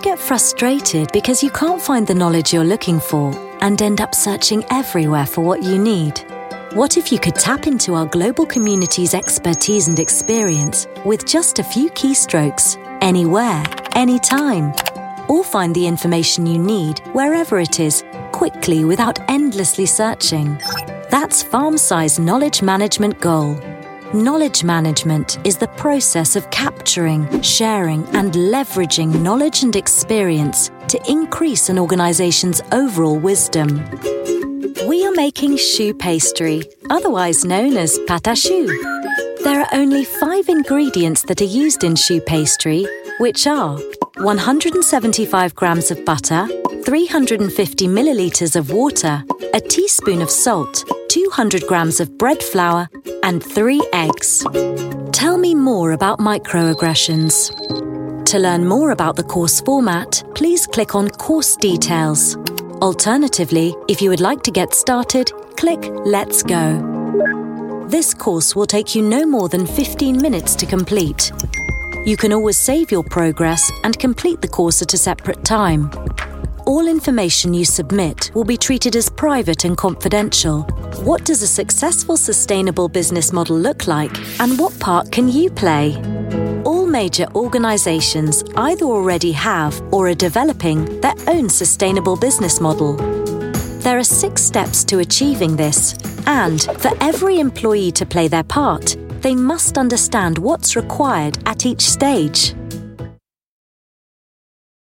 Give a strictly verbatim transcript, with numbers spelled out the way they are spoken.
get frustrated because you can't find the knowledge you're looking for and end up searching everywhere for what you need? What if you could tap into our global community's expertise and experience with just a few keystrokes, anywhere, anytime? Or find the information you need wherever it is, quickly without endlessly searching. That's Farmsize Knowledge Management Goal. Knowledge management is the process of capturing, sharing, and leveraging knowledge and experience to increase an organization's overall wisdom. We are making choux pastry, otherwise known as pâte à choux. There are only five ingredients that are used in choux pastry, which are one hundred seventy-five grams of butter, three hundred fifty milliliters of water, a teaspoon of salt, two hundred grams of bread flour, and three eggs. Tell me more about microaggressions. To learn more about the course format, please click on Course Details. Alternatively, if you would like to get started, click Let's Go. This course will take you no more than fifteen minutes to complete. You can always save your progress and complete the course at a separate time. All information you submit will be treated as private and confidential. What does a successful sustainable business model look like, and what part can you play? All major organizations either already have or are developing their own sustainable business model. There are six steps to achieving this, and for every employee to play their part, they must understand what's required at each stage.